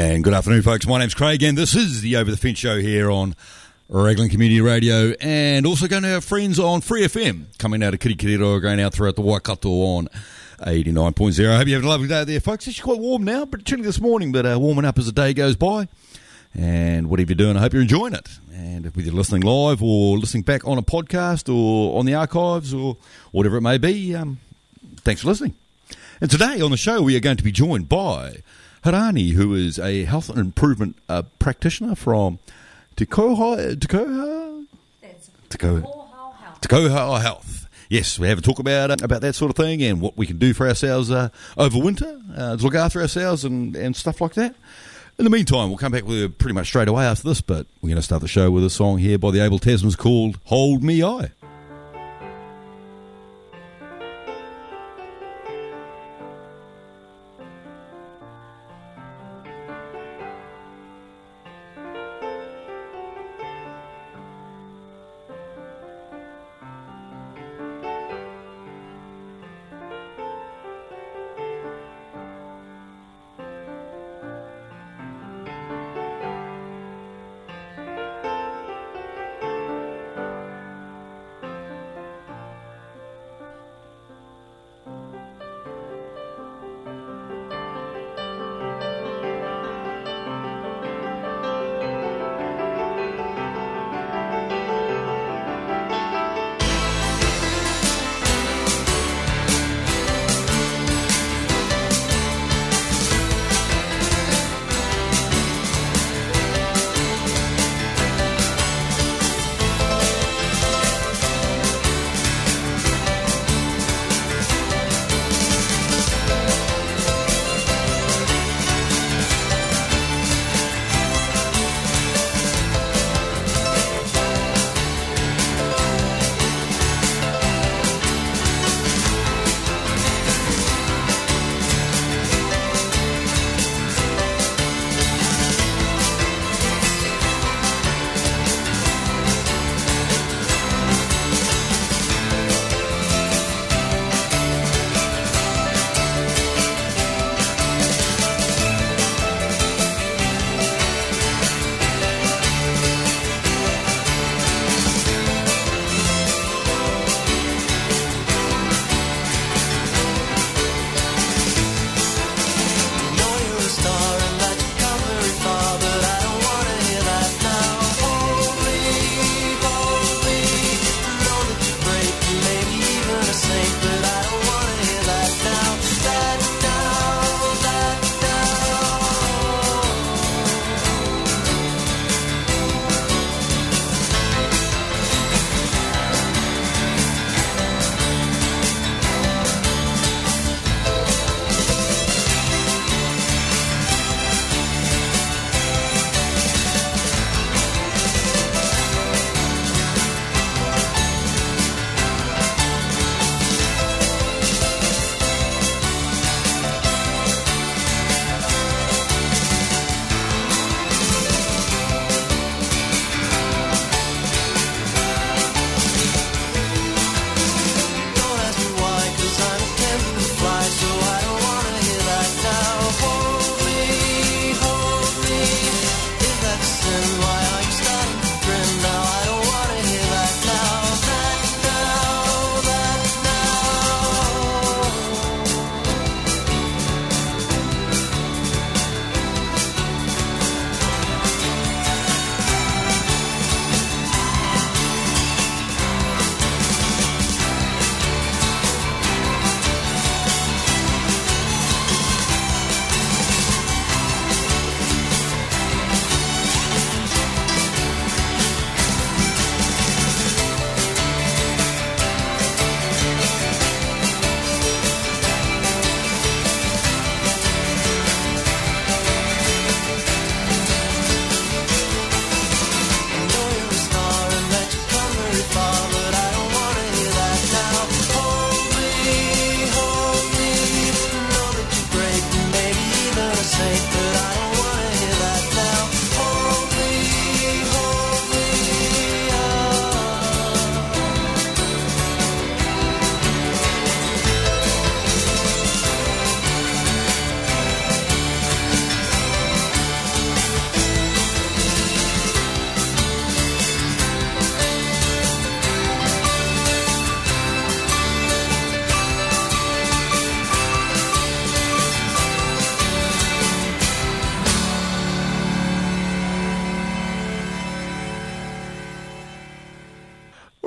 And good afternoon, folks. My name's Craig, and this is the Over the Fence show here on Raglan Community Radio, and also going to our friends on Free FM, coming out of Kirikiriroa, going out throughout the Waikato on 89.0. I hope you're having a lovely day there, folks. It's actually quite warm now, but chilly this morning, but warming up as the day goes by. And whatever you're doing, I hope you're enjoying it. And if you're listening live or listening back on a podcast or on the archives or whatever it may be, thanks for listening. And today on the show, we are going to be joined by Harani, who is a health and improvement practitioner from Tekoha Health. Yes, we have a talk about that sort of thing and what we can do for ourselves over winter to look after ourselves and stuff like that. In the meantime, we'll come back with you pretty much straight away after this, but we're going to start the show with a song here by the Abel Tasmans called Hold Me I.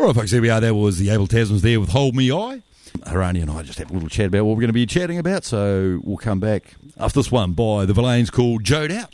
right, folks, here we are. That was the Abel Tasmans there with Hold Me Eye. Harani and I just have a little chat about what we're going to be chatting about, so we'll come back after this one by the Villains called Joed Out.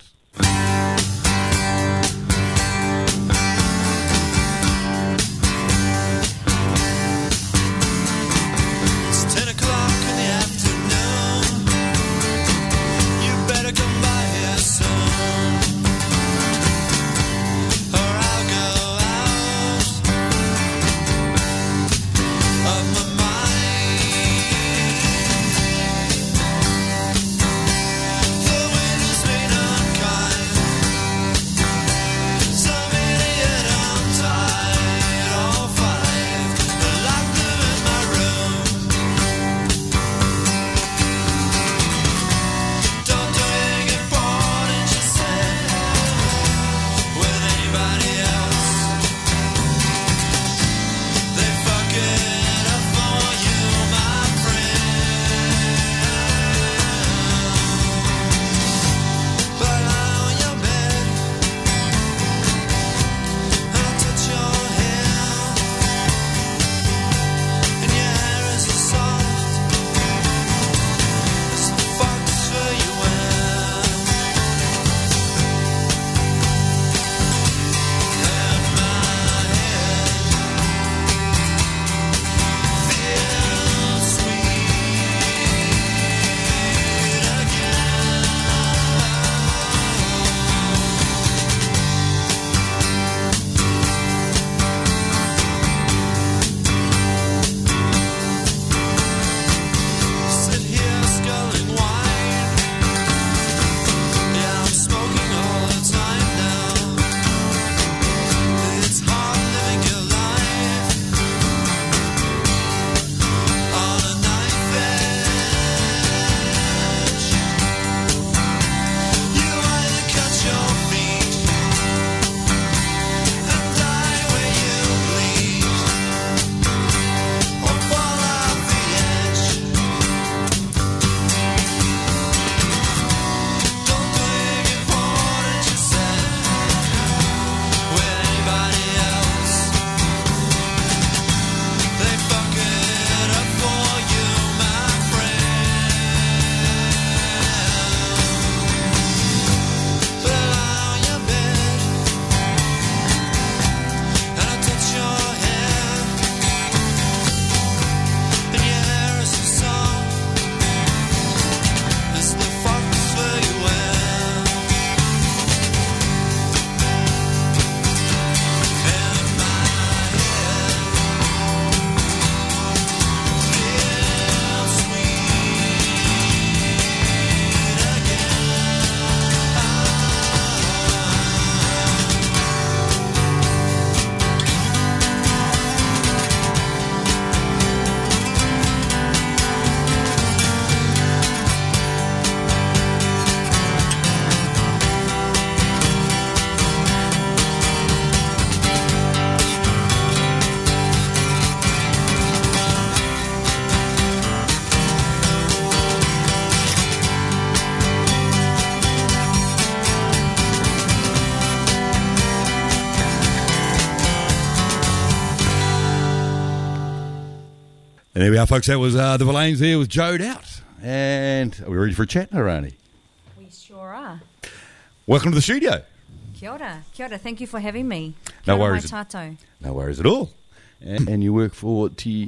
And there we are, folks. That was the Villains there with Joed Out. And are we ready for a chat, Harani? We sure are. Welcome to the studio. Kia ora. Kia ora. Thank you for having me. No worries. Kia ora mai tātou. No worries at all. And you work for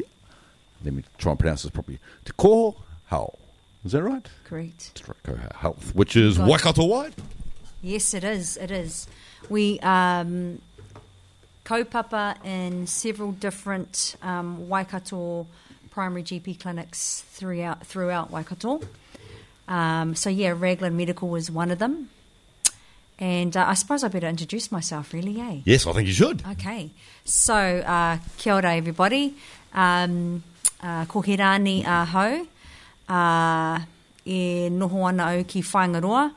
let me try and pronounce this properly, Te Koho Hau. Is that right? Correct. Te Koho Health, which is Waikato wide? Yes, it is. It is. We kaupapa in several different Waikato primary GP clinics throughout Waikato. So yeah, Raglan Medical was one of them. And I suppose I better introduce myself, really, eh? Yes, I think you should. Okay. So, kia ora, everybody. Ko he rāni ahau. E noho ana au ki Whaingaroa.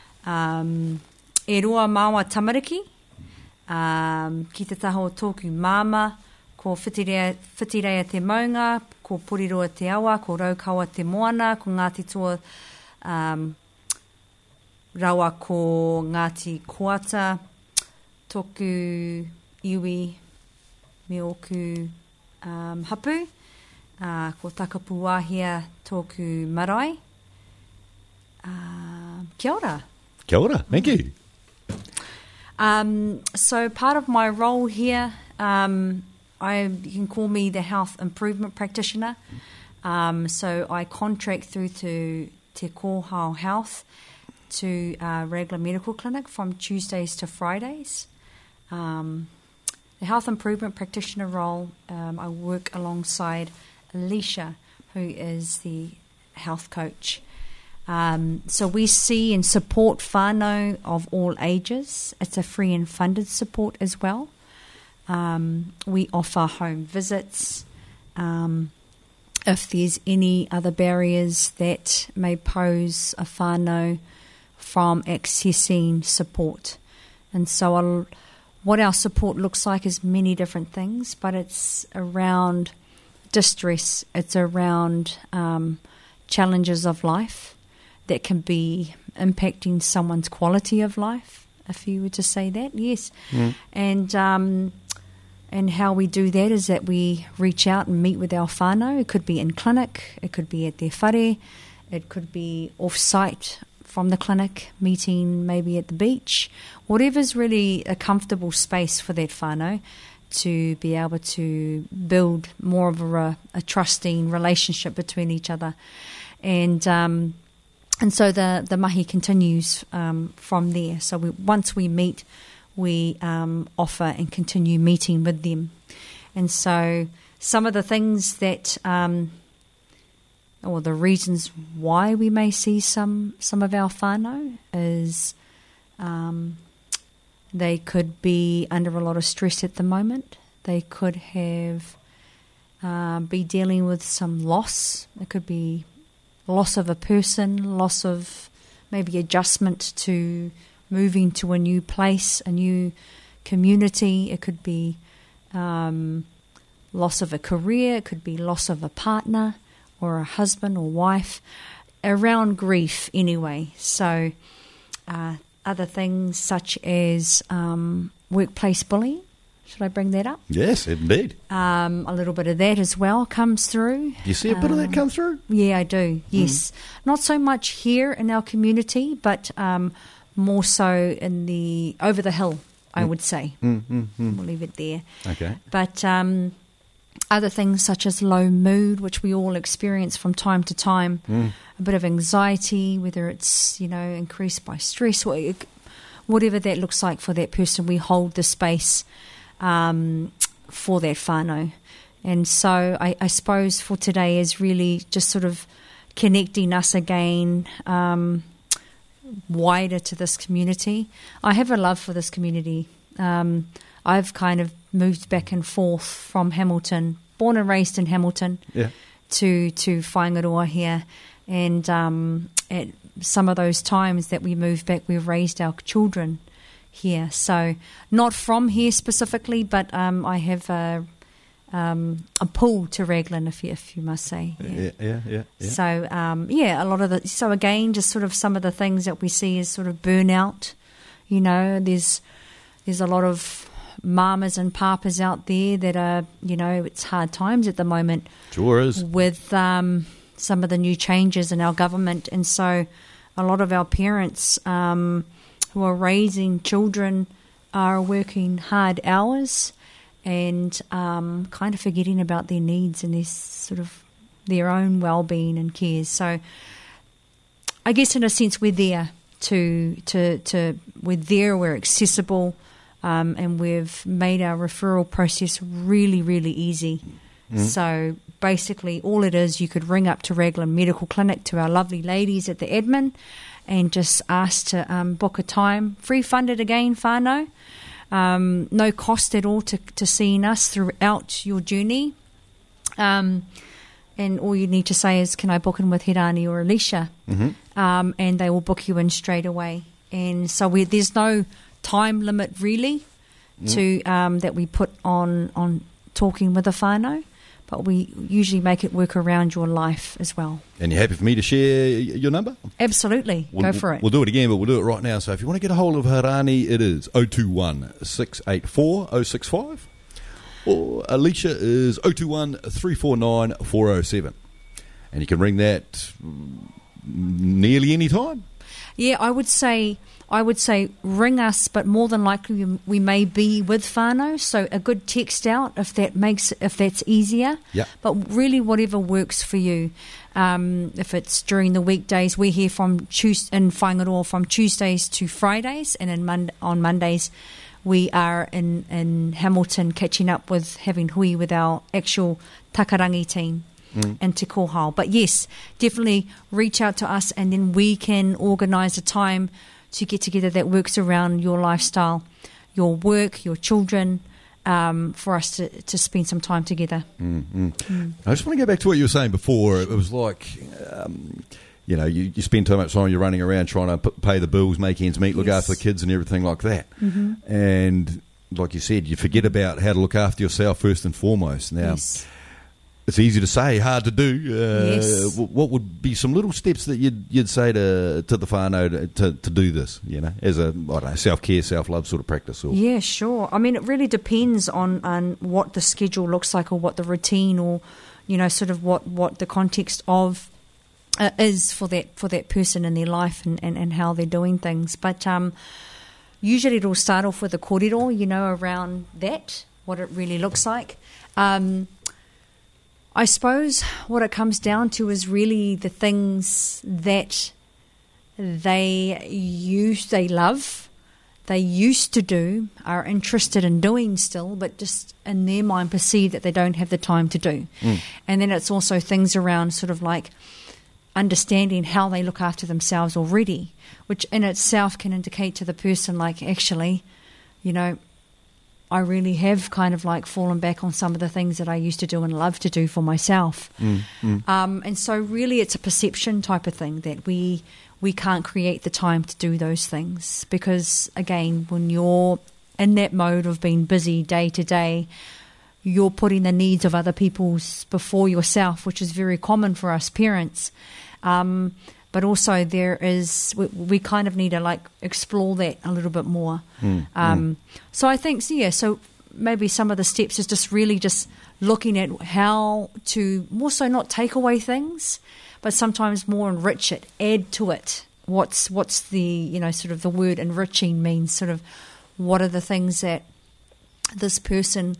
E roa māua tamariki. Ki te taho tōku māma. Ko whitirea te maunga. Ko poriroa te awa. Ko raukawa te moana. Ko Ngāti Toa rawa ko Ngāti Koata. Tōku iwi me oku hapu, ko takapuahia tōku marae. Kia ora. Kia ora, thank you. So part of my role here, you can call me the health improvement practitioner. So I contract through to Te Kōhao Health to Regla Medical Clinic from Tuesdays to Fridays. The health improvement practitioner role, I work alongside Alicia, who is the health coach. So we see and support whānau of all ages. It's a free and funded support as well. We offer home visits. If there's any other barriers that may pose a whānau from accessing support. And so what our support looks like is many different things, but it's around distress, it's around challenges of life that can be impacting someone's quality of life, if you were to say that, yes. And how we do that is that we reach out and meet with our whānau. It could be in clinic, it could be at their whare, it could be off-site from the clinic, meeting maybe at the beach, whatever's really a comfortable space for that whānau to be able to build more of a trusting relationship between each other. And so the mahi continues from there. So once we meet, we offer and continue meeting with them. And so some of the things that, or the reasons why we may see some of our whānau is they could be under a lot of stress at the moment. They could have be dealing with some loss. It could be loss of a person, loss of maybe adjustment to moving to a new place, a new community. It could be loss of a career. It could be loss of a partner or a husband or wife, around grief anyway. So other things such as workplace bullying. Should I bring that up? Yes, indeed. A little bit of that as well comes through. Do you see a bit of that come through? Yeah, I do, yes. Not so much here in our community, but more so in the over the hill, I would say. We'll leave it there. Okay. But other things such as low mood, which we all experience from time to time, a bit of anxiety, whether it's, increased by stress or whatever that looks like for that person, we hold the space for that whānau. And so I suppose for today is really just sort of connecting us again wider to this community. I have a love for this community. I've kind of moved back and forth from Hamilton, born and raised in Hamilton, to Whaingaroa here. And at some of those times that we moved back, we've raised our children here. So not from here specifically, but I have a pull to Raglan, if you must say. Yeah. So a lot of so again, just sort of some of the things that we see is sort of burnout. There's a lot of mamas and papas out there that are, it's hard times at the moment. Sure is. With some of the new changes in our government, and so a lot of our parents who are raising children are working hard hours and kind of forgetting about their needs and their own well-being and cares. So I guess in a sense we're there we're accessible, and we've made our referral process really, really easy. So basically all it is, you could ring up to Raglan Medical Clinic, to our lovely ladies at the admin, and just ask to book a time. Free funded again, whānau. No cost at all to seeing us throughout your journey. And all you need to say is, can I book in with Hirani or Alicia? And they will book you in straight away. And so there's no time limit really to that we put on talking with a whānau, but we usually make it work around your life as well. And you're happy for me to share your number? Absolutely. Go for it. We'll do it again, but we'll do it right now. So if you want to get a hold of Hirani, it is 021 684 065. Or Alicia is 021 349 407. And you can ring that nearly any time. Yeah, I would say ring us, but more than likely we may be with whānau, so a good text out if that's easier. Yeah. But really, whatever works for you. If it's during the weekdays, we're here in Whangaroa from Tuesdays to Fridays, and on Mondays we are in Hamilton catching up with having hui with our actual takarangi team. And Te Kohao. But yes, definitely reach out to us, and then we can organise a time to get together that works around your lifestyle, your work, your children, for us to spend some time together. I just want to go back to what you were saying before. It was like, you spend too much time, you're running around trying to pay the bills, make ends meet, look after the kids and everything like that. And like you said, you forget about how to look after yourself first and foremost. Now, it's easy to say, hard to do. What would be some little steps that you'd say to the whānau to do this, as a self-care, self-love sort of practice? Or? Yeah, sure. I mean, it really depends on what the schedule looks like, or what the routine, or, sort of what the context of is for that person in their life, and how they're doing things. But usually it'll start off with a kōrero, around that, what it really looks like. I suppose what it comes down to is really the things that they love, they used to do, are interested in doing still, but just in their mind perceive that they don't have the time to do. And then it's also things around sort of like understanding how they look after themselves already, which in itself can indicate to the person, like, actually, I really have kind of like fallen back on some of the things that I used to do and love to do for myself. And so really it's a perception type of thing, that we can't create the time to do those things, because, again, when you're in that mode of being busy day to day, you're putting the needs of other people's before yourself, which is very common for us parents. But also we kind of need to explore that a little bit more. So I think, so maybe some of the steps is just really just looking at how to more so not take away things, but sometimes more enrich it, add to it. What's the, sort of the word enriching means, sort of what are the things that this person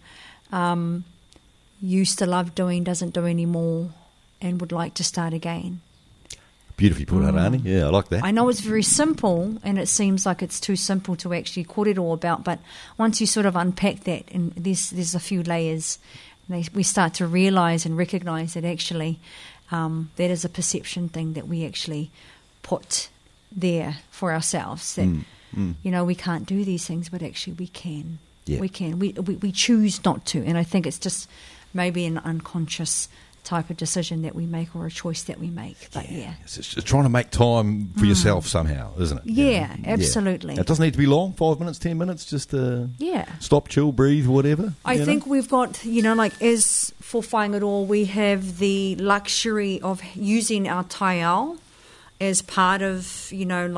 used to love doing, doesn't do anymore, and would like to start again. Beautifully put out, Arnie. Yeah, I like that. I know it's very simple, and it seems like it's too simple to actually kōrero about, but once you sort of unpack that, and there's a few layers, we start to realise and recognise that actually that is a perception thing that we actually put there for ourselves, that, we can't do these things, but actually we can. Yeah. We can. We choose not to, and I think it's just maybe an unconscious type of decision that we make, or a choice that we make. But it's just trying to make time for yourself somehow, isn't it? Yeah, absolutely. It doesn't need to be long, 5 minutes, 10 minutes, just stop, chill, breathe, whatever. I think we've got, as for Whangaroa, we have the luxury of using our taiao as part of,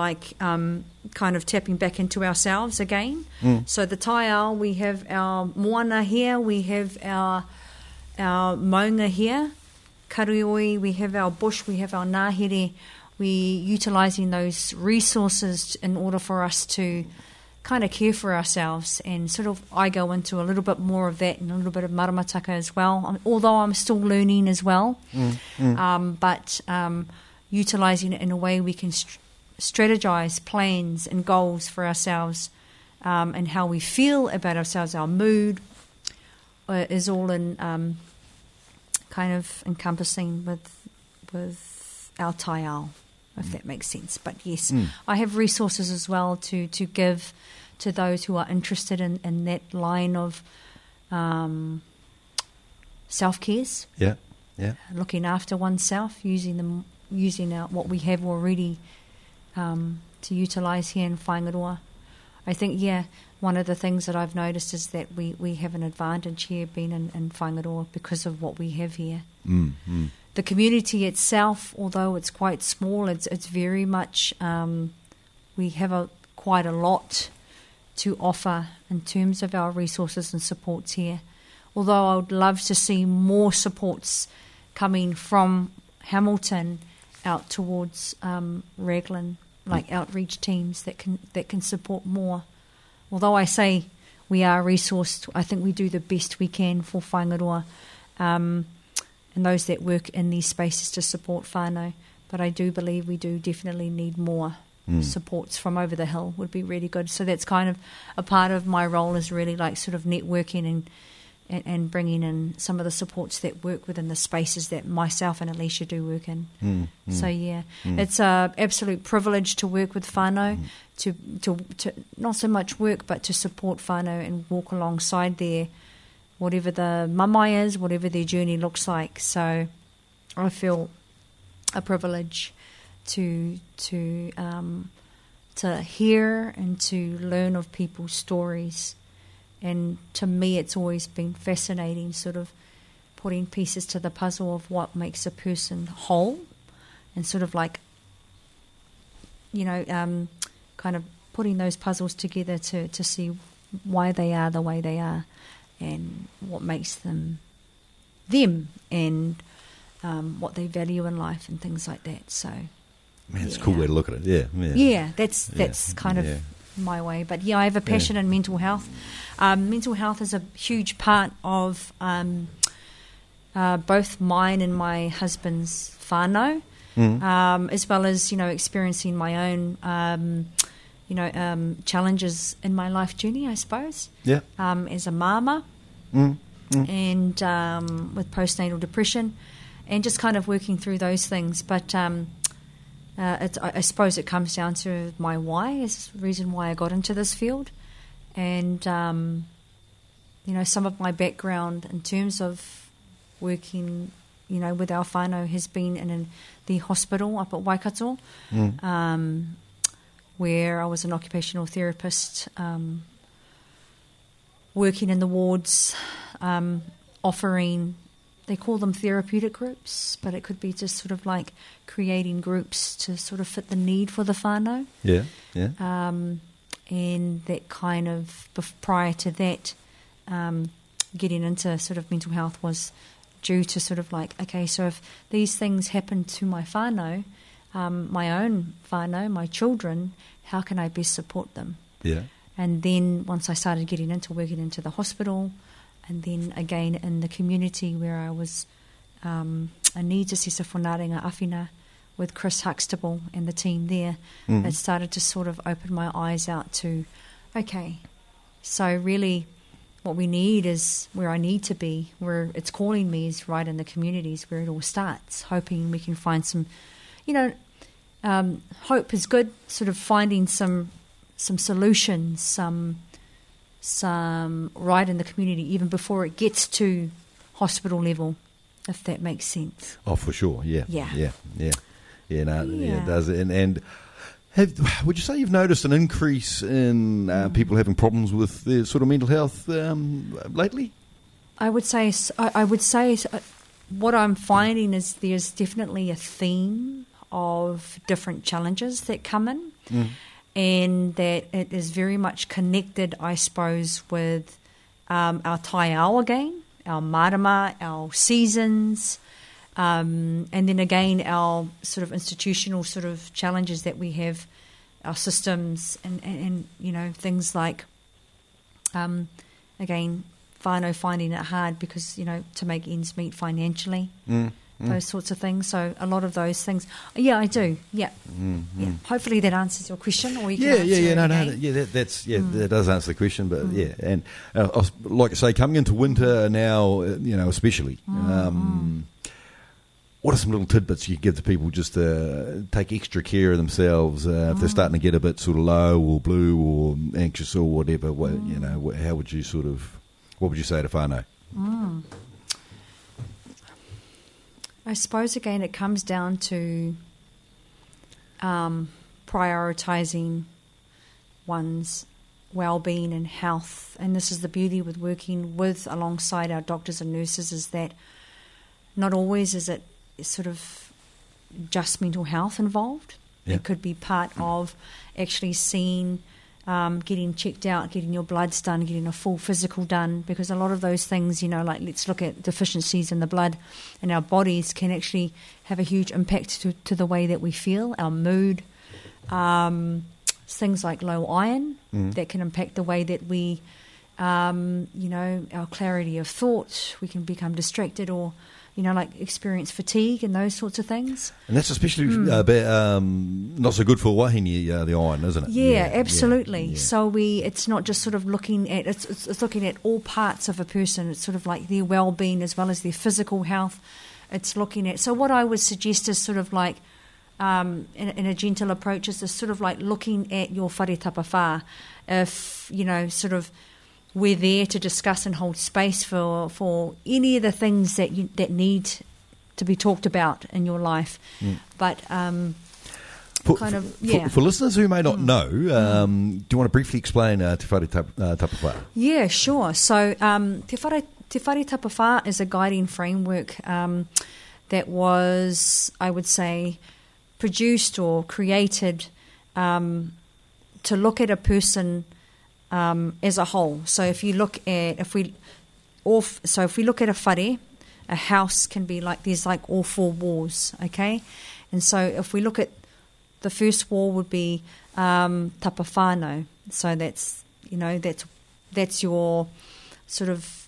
kind of tapping back into ourselves again. So the taiao, we have our moana here, we have our maunga here, karuioi, we have our bush, we have our ngahere. We're utilising those resources in order for us to kind of care for ourselves, and sort of I go into a little bit more of that and a little bit of maramataka as well, although I'm still learning as well. But utilising it in a way we can strategise plans and goals for ourselves, and how we feel about ourselves, our mood is all in kind of encompassing with our taiao, if that makes sense. But yes, I have resources as well to give to those who are interested in that line of self-cares. Yeah. Looking after oneself, using what we have already to utilise here in Whangaroa. I think, one of the things that I've noticed is that we have an advantage here being in Whangaroa because of what we have here. The community itself, although it's quite small, it's very much, we have quite a lot to offer in terms of our resources and supports here. although I would love to see more supports coming from Hamilton out towards Raglan, like outreach teams that can support more. Although I say we are resourced, I think we do the best we can for whangaroa and those that work in these spaces to support whānau. But I do believe we do definitely need more supports from over the hill would be really good. So that's kind of a part of my role, is really like sort of networking and bringing in some of the supports that work within the spaces that myself and Alicia do work in. So it's a absolute privilege to work with whānau, to not so much work, but to support whānau and walk alongside their, whatever the mamae is, whatever their journey looks like. So I feel a privilege to hear and to learn of people's stories. And to me, it's always been fascinating, sort of putting pieces to the puzzle of what makes a person whole, and sort of like, kind of putting those puzzles together to see why they are the way they are, and what makes them, and what they value in life and things like that. So, man, it's a cool way to look at it. That's kind of my way. But I have a passion in mental health. Mental health is a huge part of both mine and my husband's whānau, as well as experiencing my own challenges in my life journey, I suppose. As a mama, and with postnatal depression, and just kind of working through those things. But I suppose it comes down to my why, is the reason why I got into this field. And, some of my background in terms of working, with our whānau has been in the hospital up at Waikato, where I was an occupational therapist, working in the wards, offering, they call them therapeutic groups, but it could be just sort of like creating groups to sort of fit the need for the whānau. And that kind of, prior to that, getting into sort of mental health was due to sort of like, okay, so if these things happen to my whānau, my own whānau, my children, how can I best support them? And then once I started getting into working into the hospital, and then again in the community where I was a needs assessor for Ngārenga Awhina with Chris Huxtable and the team there, it started to sort of open my eyes out to, okay, so really what we need is where I need to be, where it's calling me is right in the communities where it all starts, hoping we can find some, hope is good, sort of finding some solutions, some right in the community, even before it gets to hospital level, if that makes sense. Oh, for sure, Yeah, it does. And would you say you've noticed an increase in people having problems with their sort of mental health lately? I would say what I'm finding is there's definitely a theme of different challenges that come in, and that it is very much connected, I suppose, with our tai ao again, our marama, our seasons, and then again our sort of institutional sort of challenges that we have, our systems, and things like again whānau finding it hard because to make ends meet financially, those sorts of things. So a lot of those things, I do. Hopefully that answers your question, or you can that does answer the question. But and like I say, coming into winter now, especially. What are some little tidbits you give to people just to take extra care of themselves if they're starting to get a bit sort of low or blue or anxious or whatever? How would you what would you say to whānau? I suppose again it comes down to prioritising one's well-being and health, and this is the beauty with working alongside our doctors and nurses, is that not always is it sort of just mental health involved. It could be part of actually seeing getting checked out, getting your bloods done, getting a full physical done, because a lot of those things, like let's look at deficiencies in the blood in our bodies can actually have a huge impact to the way that we feel, our mood, things like low iron that can impact the way that we, our clarity of thought, we can become distracted or, like experience fatigue and those sorts of things. And that's especially not so good for wahine, the iron, isn't it? Yeah, absolutely. Yeah. So it's not just sort of looking at, it's looking at all parts of a person. It's sort of like their well-being as well as their physical health. It's looking at, so what I would suggest is sort of like, in a gentle approach, is sort of like looking at your whare tapawhā. If, sort of, we're there to discuss and hold space for any of the things that need to be talked about in your life. But for listeners who may not know, do you want to briefly explain Te Whare Tapawhā? Yeah, sure. So Te Whare Tapawhā is a guiding framework that was, I would say, produced or created to look at a person as a whole. So if we look at a whare, a house can be like, there's like all four walls, okay? And so if we look at the first wall would be tapa whānau. So that's your sort of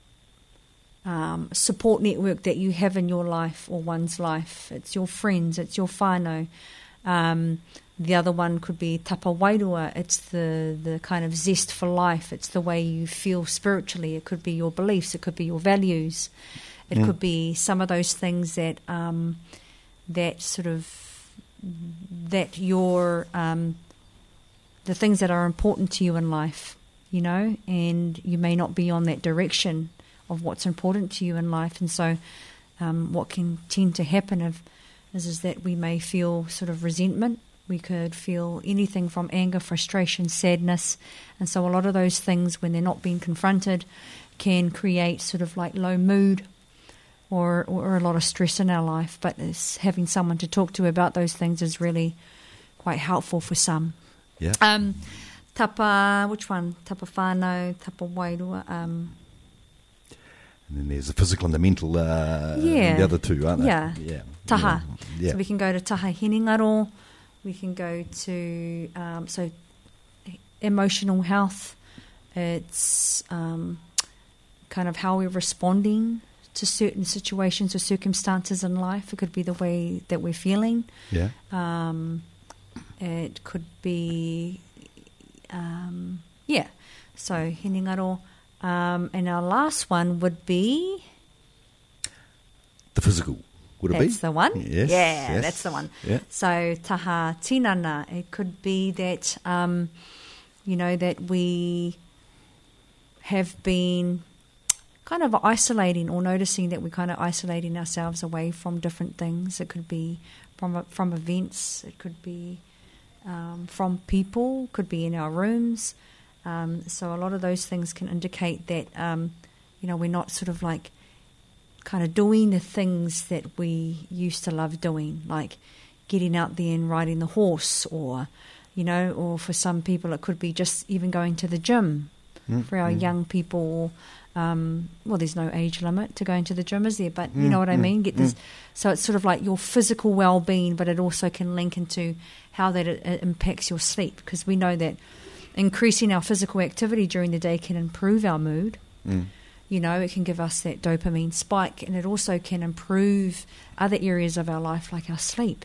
support network that you have in your life or one's life. It's your friends, it's your whānau. The other one could be tapa wairua. It's the kind of zest for life. It's the way you feel spiritually. It could be your beliefs. It could be your values. It could be some of those things that your the things that are important to you in life, and you may not be on that direction of what's important to you in life. And so what can tend to happen is that we may feel sort of resentment. We could feel anything from anger, frustration, sadness. And so a lot of those things, when they're not being confronted, can create sort of like low mood or a lot of stress in our life. But having someone to talk to about those things is really quite helpful for some. Yeah. Which one? Tapa whānau, tapa wairua. And then there's the physical and the mental, the other two, aren't they? Yeah. Taha. Yeah. So we can go to taha hinengaro. We can go to emotional health. It's kind of how we're responding to certain situations or circumstances in life. It could be the way that we're feeling. Yeah. It could be, So hinengaro. And our last one would be the physical. Would it be? That's the one. Yes. Yeah, that's the one. Yeah. So taha tinana. It could be that, that we have been kind of isolating or noticing that we're kind of isolating ourselves away from different things. It could be from events. It could be from people. It could be in our rooms. So a lot of those things can indicate that, we're not sort of like kind of doing the things that we used to love doing, like getting out there and riding the horse, or for some people it could be just even going to the gym. For our young people, there's no age limit to going to the gym, is there? But you know what I mean? So it's sort of like your physical well-being, but it also can link into how that it impacts your sleep, because we know that increasing our physical activity during the day can improve our mood. It can give us that dopamine spike, and it also can improve other areas of our life, like our sleep.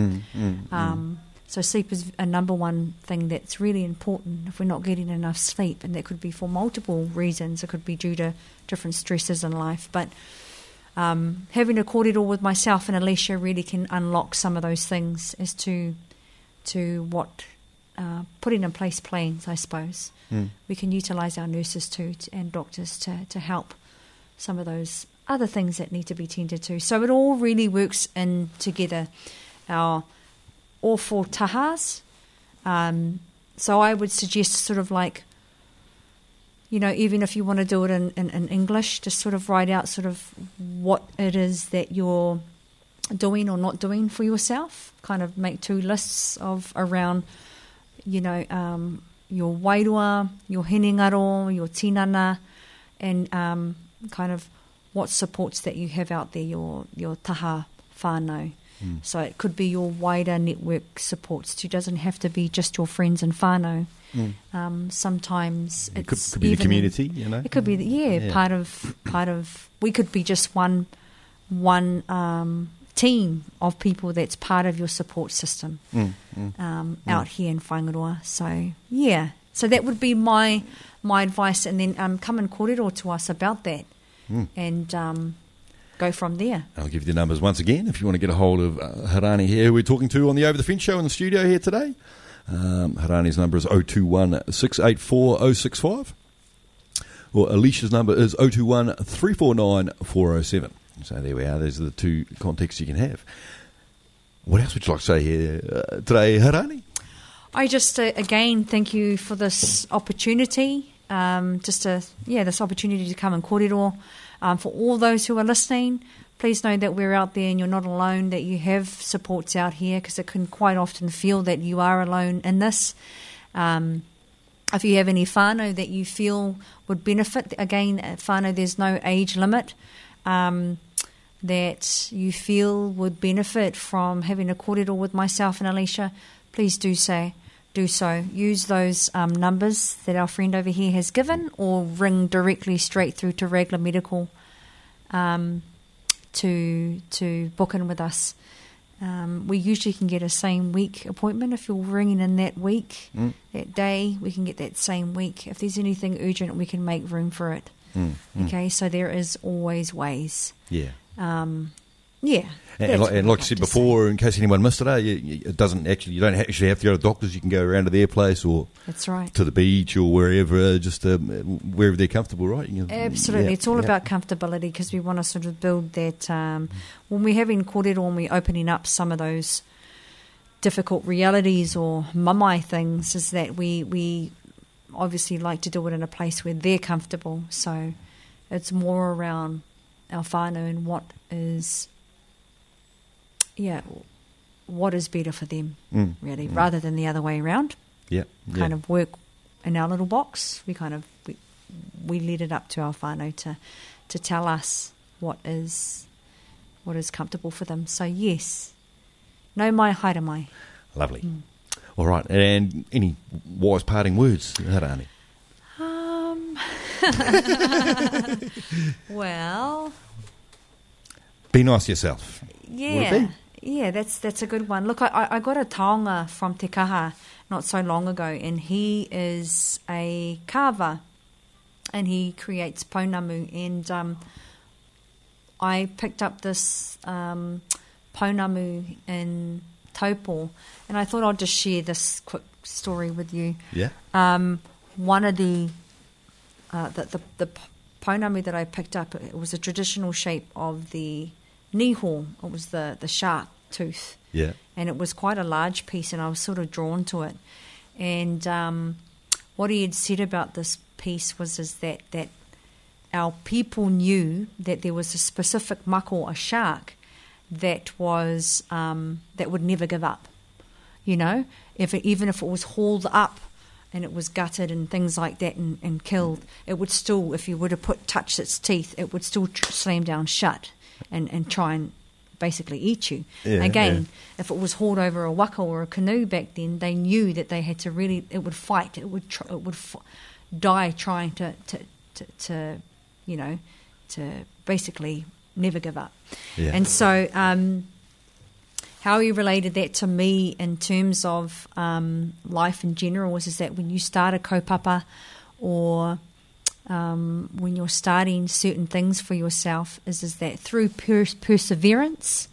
So sleep is a number one thing that's really important if we're not getting enough sleep, and that could be for multiple reasons. It could be due to different stresses in life. But having a kōrero with myself and Alicia really can unlock some of those things as to what putting in place plans, I suppose. We can utilise our nurses and doctors to help some of those other things that need to be tended to. So it all really works in together, all four tahas. So I would suggest sort of like, even if you want to do it in English, just sort of write out sort of what it is that you're doing or not doing for yourself. Kind of make two lists around your wairua, your hinengaro, your tinana, and kind of what supports that you have out there, your taha whānau. So it could be your wider network supports too. It doesn't have to be just your friends and whānau. Sometimes It it's could be the community, It could be part of. We could be just one team of people that's part of your support system out here in Whangaroa. So that would be my advice, and then come and kōrero to us about that, and go from there. I'll give you the numbers once again if you want to get a hold of Harani here, who we're talking to on the Over the Fence show in the studio here today. Harani's number is 021 684 065, or Alicia's number is 021 349 407. So there we are. Those are the two contacts you can have. What else would you like to say here today, Harani? I just, again, thank you for this opportunity, this opportunity to come and kōrero. For all those who are listening, please know that we're out there and you're not alone, that you have supports out here, because it can quite often feel that you are alone in this. If you have any whānau that you feel would benefit, again, at whānau there's no age limit, that you feel would benefit from having a kōrero with myself and Alicia, please do so. Use those numbers that our friend over here has given, or ring directly straight through to Raglan Medical to book in with us. We usually can get a same week appointment if you're ringing in that week, that day. We can get that same week. If there's anything urgent, we can make room for it. Okay, so there is always ways. Yeah. And like you said before, in case anyone missed it, it doesn't actually. You don't actually have to go to doctors. You can go around to their place, or that's right, to the beach, or wherever, just wherever they're comfortable, right? Absolutely, it's all about comfortability, because we want to sort of build that. When we're having kōrero and we're opening up some of those difficult realities or mamae things, is that we obviously like to do it in a place where they're comfortable. So it's more around our whānau and what is better for them, really, rather than the other way around. Kind of work in our little box. We lead it up to our whānau to tell us what is comfortable for them. So yes, no mai, haere mai. Lovely. All right, and any wise parting words, Harani? Well, be nice to yourself. Yeah, that's a good one. Look, I got a taonga from Te Kaha not so long ago, and he is a carver, and he creates pounamu, and I picked up this pounamu in Taupo, and I thought I'd just share this quick story with you. Yeah. One of the pounamu that I picked up, it was a traditional shape of the niho. It was the shark tooth. Yeah. And it was quite a large piece, and I was sort of drawn to it. And what he had said about this piece was that our people knew that there was a specific mako, a shark, that was that would never give up. You know, even if it was hauled up and it was gutted and things like that and killed, it would still, if you were to touch its teeth, it would still slam down shut and try and basically eat you. If it was hauled over a waka or a canoe back then, they knew that they had to really, it would fight, it would die trying to basically never give up. And so how he related that to me in terms of life in general was that when you start a kaupapa, or when you're starting certain things for yourself, is that through perseverance,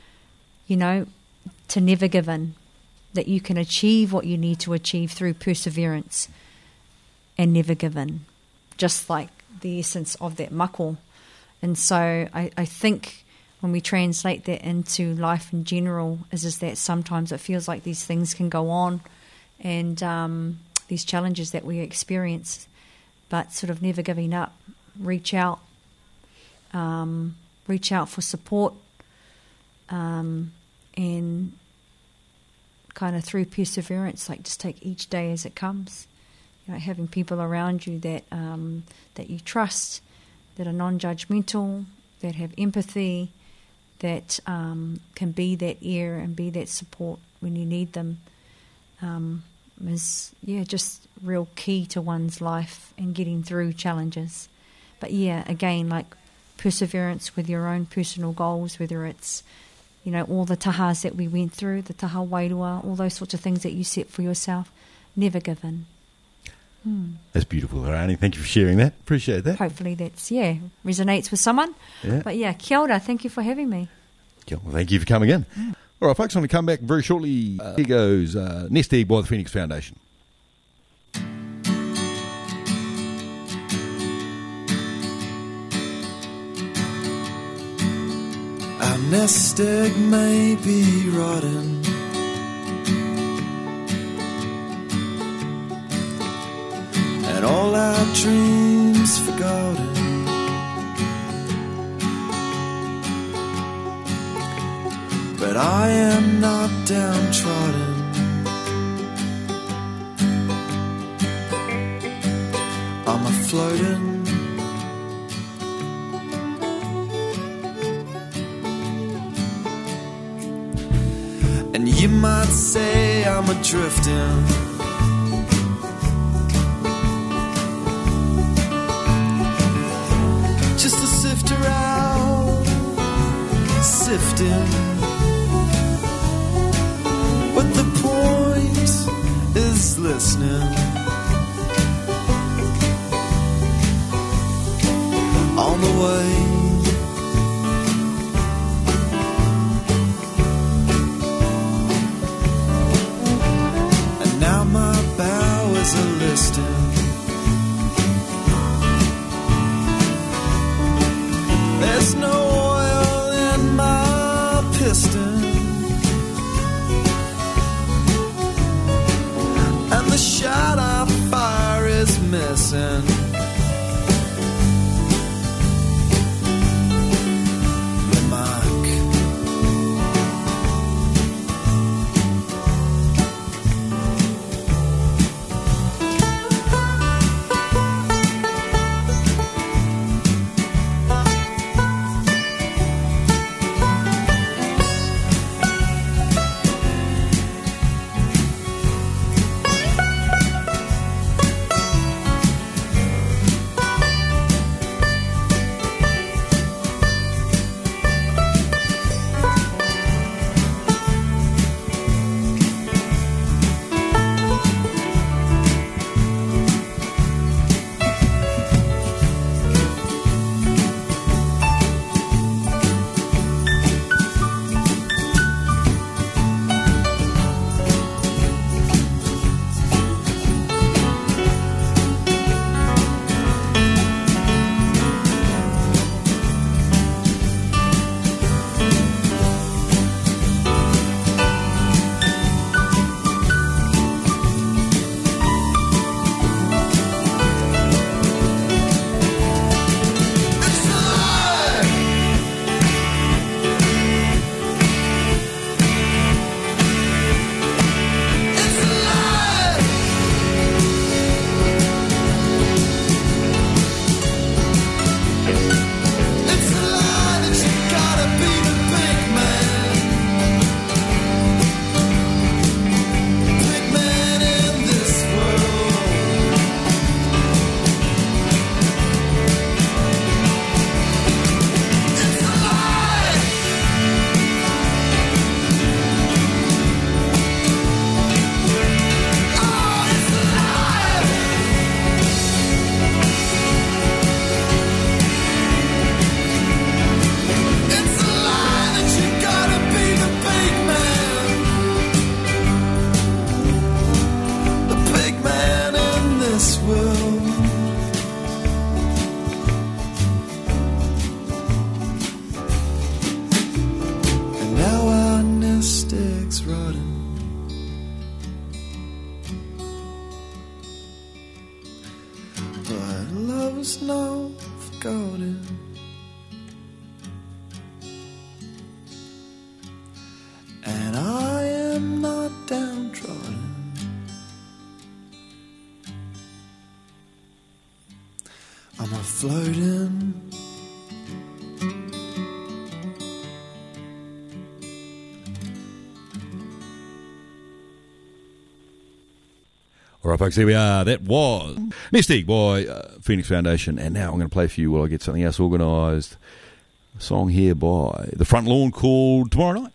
to never give in, that you can achieve what you need to achieve through perseverance and never give in, just like the essence of that mako. And so I think when we translate that into life in general, is that sometimes it feels like these things can go on, and these challenges that we experience, but sort of never giving up. Reach out for support, and kind of through perseverance, like just take each day as it comes. having people around you that that you trust, that are non-judgmental, that have empathy, that can be that ear and be that support when you need them, is just real key to one's life and getting through challenges. But again, like perseverance with your own personal goals, whether it's all the tahas that we went through, the taha wairua, all those sorts of things that you set for yourself, never give in. That's beautiful, Rani. Thank you for sharing that. Appreciate that. Hopefully that's, resonates with someone. Yeah. But kia ora, thank you for having me. Well, thank you for coming in. All right, folks, I'm going to come back very shortly. Here goes Nest Egg by the Phoenix Foundation. Our nest egg may be rotten, and all our dreams forgotten, but I am not downtrodden. I'm a floating, and you might say I'm a drifting, just a sifter out, sifting. But the point is listening. On the way, and now my bow is a listing. There's no oil in my piston, and the shot I fire is missing. The mark. And I am not downtrodden. I'm a floating. All right, folks, here we are. That was Nest Egg by Phoenix Foundation. And now I'm going to play for you while I get something else organised. A song here by The Front Lawn called Tomorrow Night.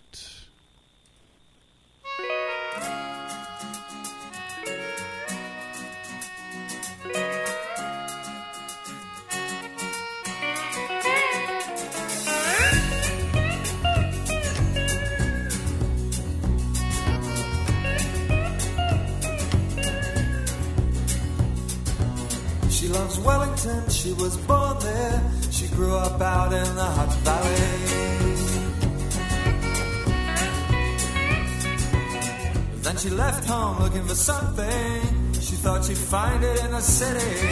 She loves Wellington, she was born there. She grew up out in the Hutt Valley. Then she left home looking for something. She thought she'd find it in the city.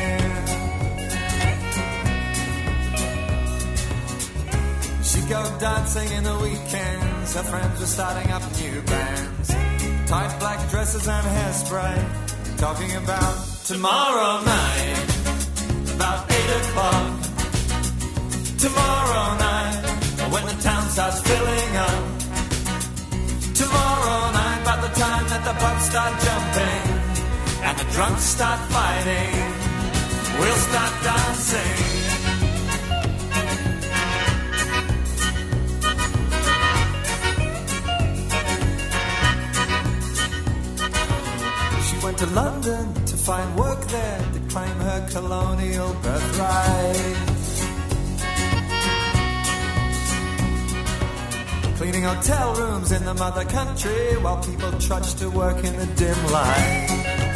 She'd go dancing in the weekends. Her friends were starting up new bands. Tight black dresses and hairspray. Talking about tomorrow night, about 8 o'clock. Tomorrow night, when the town starts filling up. Tomorrow night, about the time that the pubs start jumping and the drunks start fighting, we'll start dancing. Went to London to find work there, to claim her colonial birthright. Cleaning hotel rooms in the mother country while people trudge to work in the dim light.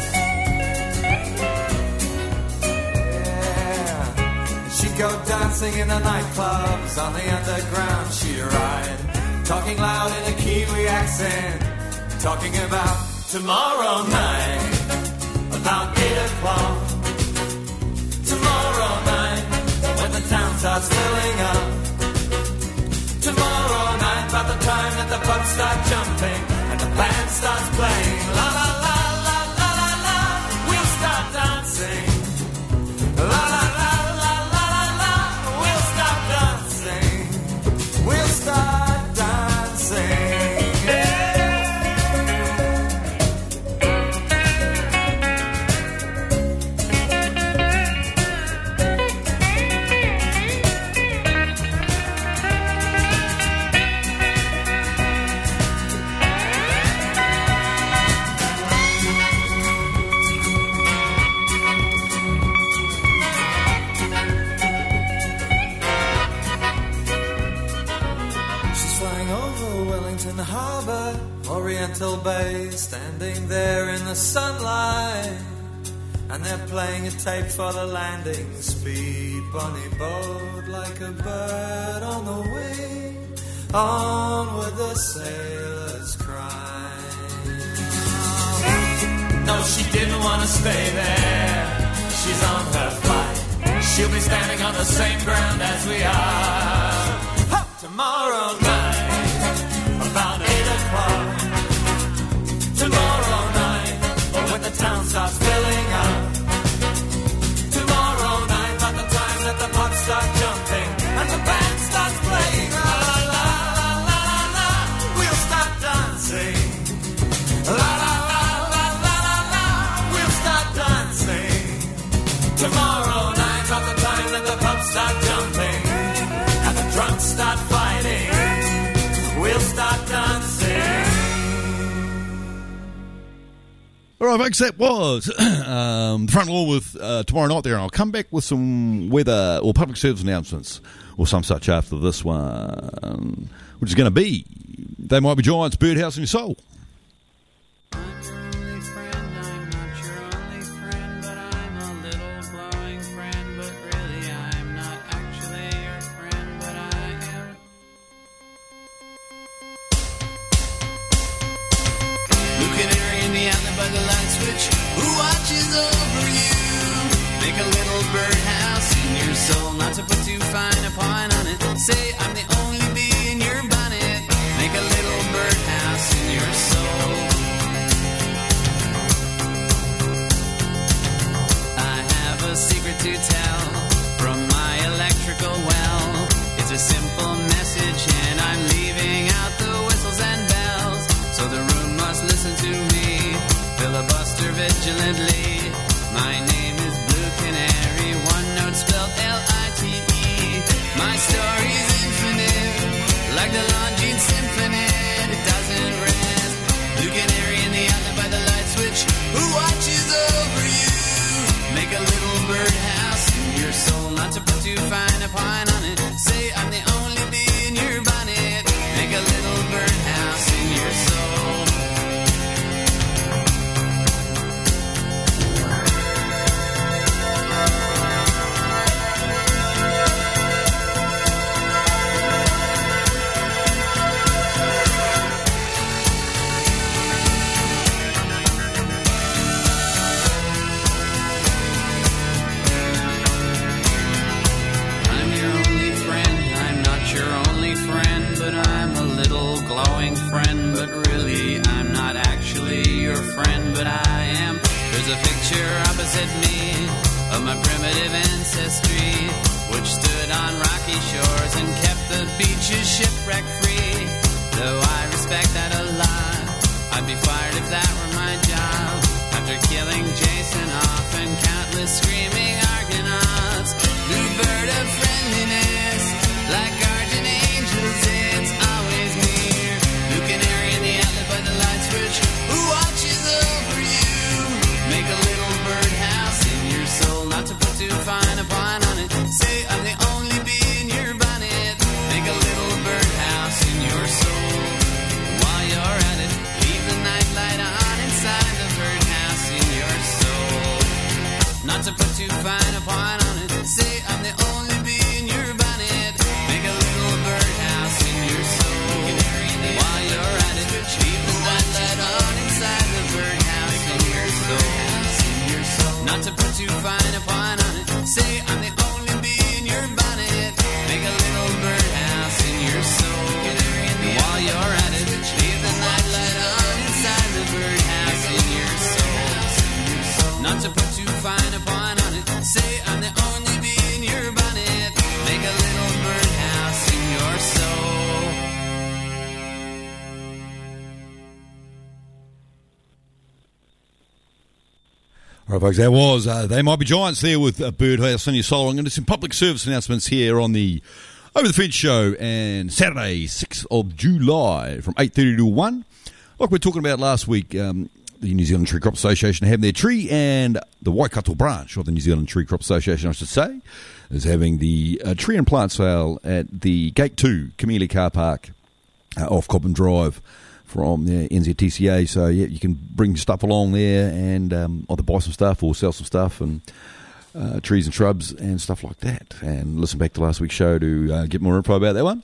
Yeah. She'd go dancing in the nightclubs, on the underground she'd ride, talking loud in a Kiwi accent, talking about tomorrow night, about 8 o'clock. Tomorrow night, when the town starts filling up. Tomorrow night, about the time that the pubs start jumping and the band starts playing. La la la la la la la, we'll start dancing. La la la la la la la, we'll start dancing. We'll start dancing. Oriental Bay, standing there in the sunlight, and they're playing a tape for the landing. Speed, bonny boat, like a bird on the wing, onward the sailors cry. No, she didn't want to stay there. She's on her flight. She'll be standing on the same ground as we are. Ha! Tomorrow night, about 8 o'clock. Tomorrow night, when the town starts filling up. Tomorrow night, about the time that the pubs start jumping and the band starts playing. La la la la la la, we'll start dancing. La la la la la la la, we'll start dancing. Tomorrow night, about the time that the pubs start jumping and the drunks start fighting, we'll start dancing. All right, folks, that was the Front Lawn with Tomorrow Night there, and I'll come back with some weather or public service announcements or some such after this one, which is going to be They Might Be Giants, Birdhouse in Your Soul. Not to put too fine a point on it. Say I'm the only bee in your bonnet. Make a little birdhouse in your soul. I have a secret to tell. fraudulently. My name is Blue Canary, one note spelled L-I-T-E. My story's infinite, like the Longines Symphony. It doesn't rest. Blue Canary in the alley by the light switch, who watches over you? Make a little birdhouse in your soul, not to put too fine a pine on it. Say I'm the only bee in your bonnet. Make a little birdhouse in your soul. Friend, but really I'm not actually your friend, but I am. There's a picture opposite me of my primitive ancestry, which stood on rocky shores and kept the beaches shipwreck free. Though I respect that a lot, I'd be fired if that were my job. After killing Jason off and countless screaming Argonauts, blue bird of friendliness, like guardian angels, it's always near. Blue canary in the outlet by the light switch, who watches over you? Make a little birdhouse in your soul, not to put too fine a pine on it. Say I'm the only bee in your bonnet. Make a little birdhouse in your soul. While you're at it, leave the night light on inside the birdhouse in your soul. Not to put too fine a pine on it. Say I'm the only bee in your bonnet. Make a little birdhouse in your soul. While you're at it, leave the night light on inside the birdhouse in your soul. Not to put too fine a pine on it. Say I'm the only bee in your bonnet. Make a little birdhouse in your soul. While you're at it, leave the night light on inside the birdhouse in your soul. Not to put too fine a pine on it. Say I'm the only bee in your bonnet. Make a little birdhouse in your soul. All right, folks, that was They Might Be Giants there with Birdhouse in Your Soul. I'm going to do some public service announcements here on the Over the Fence show, and Saturday, 6th of July from 8:30 to 1. Like we were talking about last week, the New Zealand Tree Crop Association having their tree, and the Waikato branch of the New Zealand Tree Crop Association, I should say, is having the tree and plant sale at the Gate 2 Camellia Car Park off Cobham Drive from the NZTCA. So, yeah, you can bring stuff along there and either buy some stuff or sell some stuff and trees and shrubs and stuff like that. And listen back to last week's show to get more info about that one.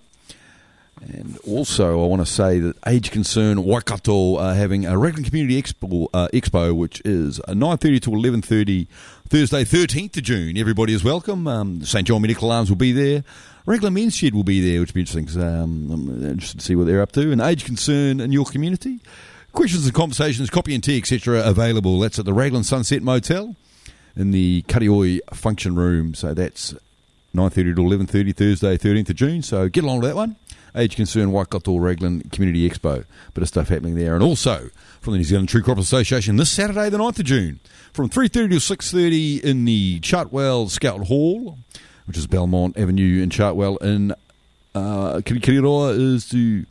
And also, I want to say that Age Concern Waikato are having a Raglan Community Expo, which is 9:30 to 11:30, Thursday, 13th of June. Everybody is welcome. St. John Medical Alarms will be there. Raglan Men's Shed will be there, which will be interesting, because I'm interested to see what they're up to. And Age Concern in your community. Questions and conversations, copy and tea, etc. available. That's at the Raglan Sunset Motel in the Karioi Function Room. So that's 9:30 to 11:30, Thursday, 13th of June. So get along to that one. Age Concern Waikato Raglan Community Expo. Bit of stuff happening there. And also from the New Zealand Tree Crop Association this Saturday, the 9th of June, from 3:30 to 6:30 in the Chartwell Scout Hall, which is Belmont Avenue in Chartwell in Kiriroa, is to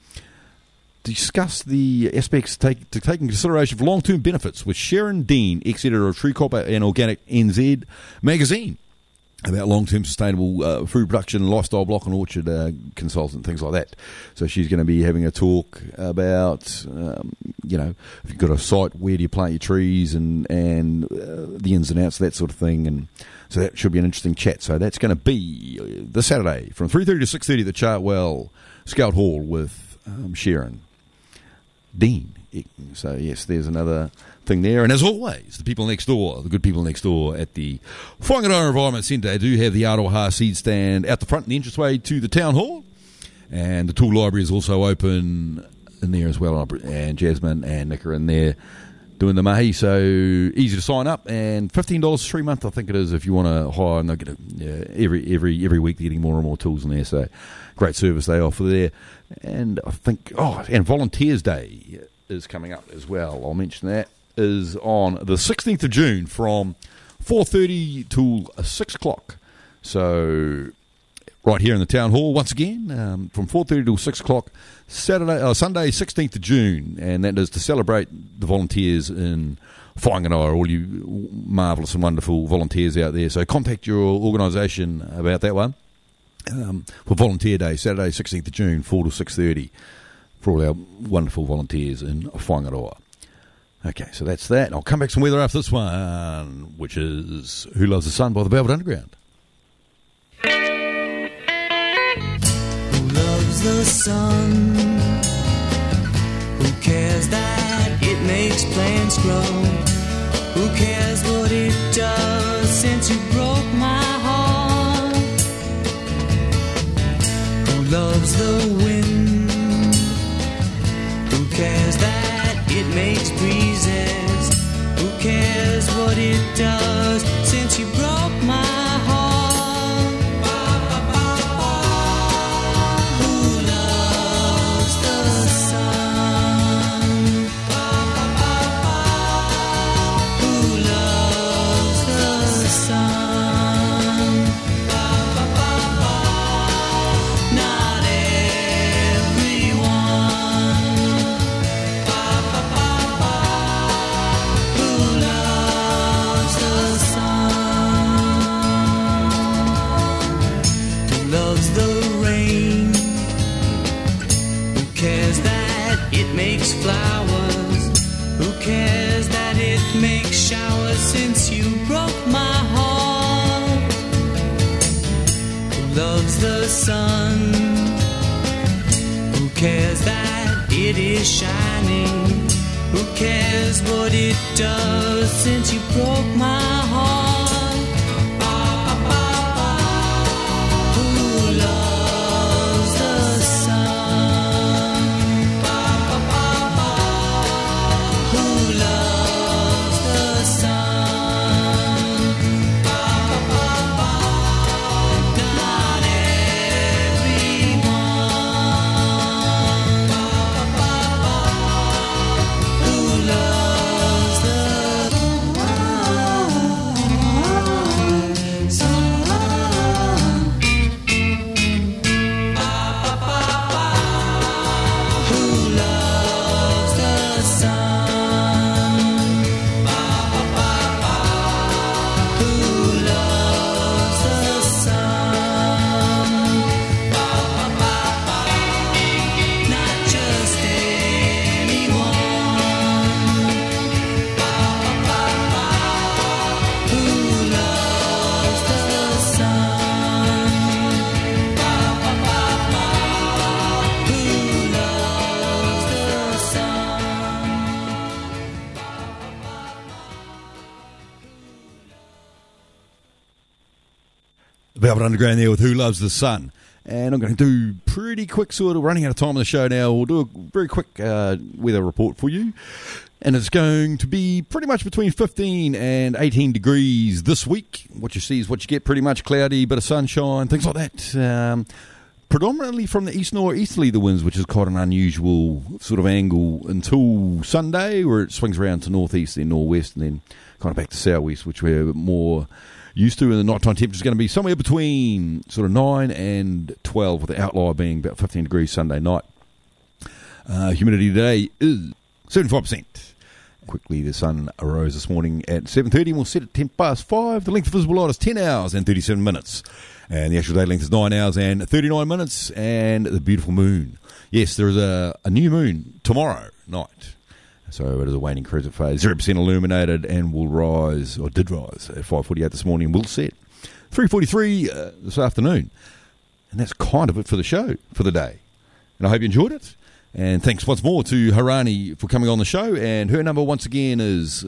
discuss the aspects to take in consideration for long-term benefits with Sharon Dean, ex-editor of Tree Crop and Organic NZ magazine, about long-term sustainable food production, lifestyle block and orchard consultant, things like that. So she's going to be having a talk about, if you've got a site, where do you plant your trees and the ins and outs, that sort of thing. And so that should be an interesting chat. So that's going to be this Saturday from 3:30 to 6:30 at the Chartwell Scout Hall with Sharon Dean. So, yes, there's another thing there. And as always, the people next door, the good people next door at the Whangaroa Environment Centre do have the Aroha seed stand out the front in the entranceway to the town hall. And the tool library is also open in there as well. And Jasmine and Nick are in there doing the mahi. So easy to sign up. And $15 3 month, I think it is, if you want to hire. And they'll get every week they're getting more and more tools in there. So great service they offer there. And I think, and Volunteers Day is coming up as well. I'll mention that is on the 16th of June from 4:30 till 6 o'clock. So right here in the town hall once again from 4:30 till 6 o'clock Sunday 16th of June, and that is to celebrate the volunteers in Whanganui, all you marvellous and wonderful volunteers out there. So contact your organisation about that one for Volunteer Day, Saturday 16th of June 4 to 6:30 for all our wonderful volunteers in Whanganui. Okay, so that's that. I'll come back to some weather after this one, which is Who Loves the Sun by the Velvet Underground. Who loves the sun? Who cares that it makes plants grow? Who cares what it does since you broke my heart? Who loves the wind? Who cares that it makes breezes? Who cares what it does since you broke my heart? Flowers. Who cares that it makes showers since you broke my heart? Who loves the sun? Who cares that it is shining? Who cares what it does since you broke my heart? Velvet Underground there with Who Loves the Sun. And I'm going to do pretty quick, sort of running out of time on the show now. We'll do a very quick weather report for you. And it's going to be pretty much between 15 and 18 degrees this week. What you see is what you get, pretty much cloudy, bit of sunshine, things like that. Predominantly from the east-northeasterly, the winds, which is quite an unusual sort of angle until Sunday, where it swings around to northeast, then northwest, and then kind of back to southwest, which we're more used to. And the nighttime temperature is going to be somewhere between sort of 9 and 12, with the outlier being about 15 degrees Sunday night. Humidity today is 75%. Quickly, the sun arose this morning at 7:30 and will set at 5:10. The length of visible light is 10 hours and 37 minutes. And the actual day length is 9 hours and 39 minutes. And the beautiful moon. Yes, there is a new moon tomorrow night. So it is a waning crescent phase, 0% illuminated, and will rise, or did rise, at 5:48 this morning, and will set 3:43 this afternoon. And that's kind of it for the show, for the day. And I hope you enjoyed it. And thanks once more to Harani for coming on the show. And her number once again is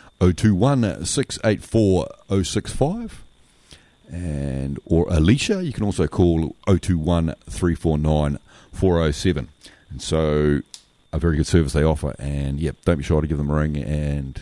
021 684 065. And, or Alicia, you can also call 021 349 407. And so, a very good service they offer, and don't be shy to give them a ring and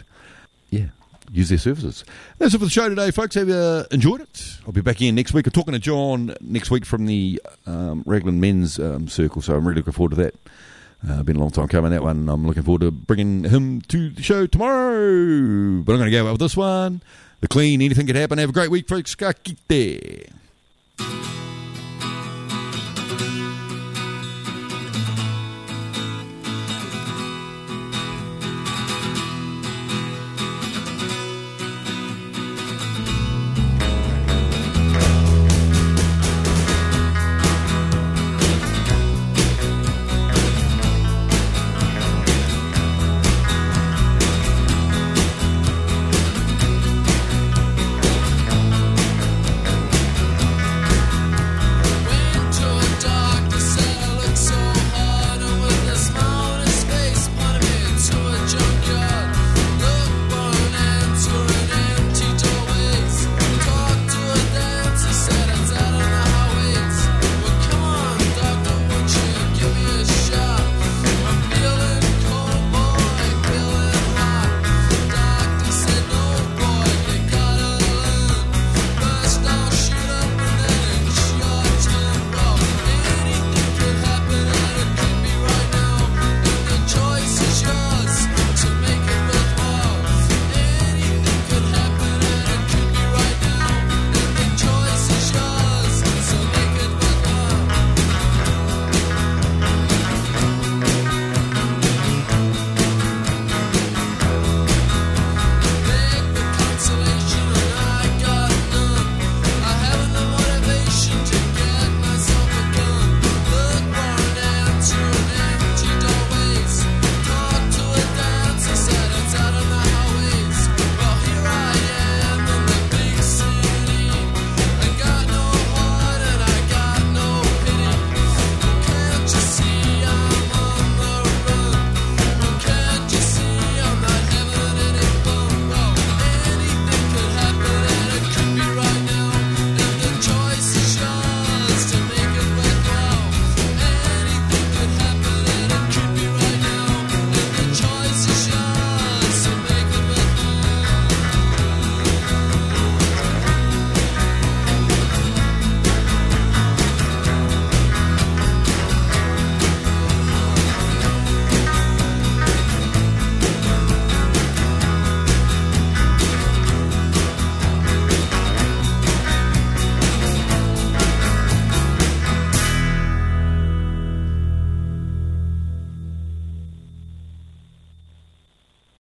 use their services. That's it for the show today, folks. Have you enjoyed it? I'll be back in next week. I'm talking to John next week from the Raglan Men's Circle, so I'm really looking forward to that. Been a long time coming, that one. I'm looking forward to bringing him to the show tomorrow. But I'm going to go out with this one. The Clean, Anything Could Happen. Have a great week, folks. Ka kite.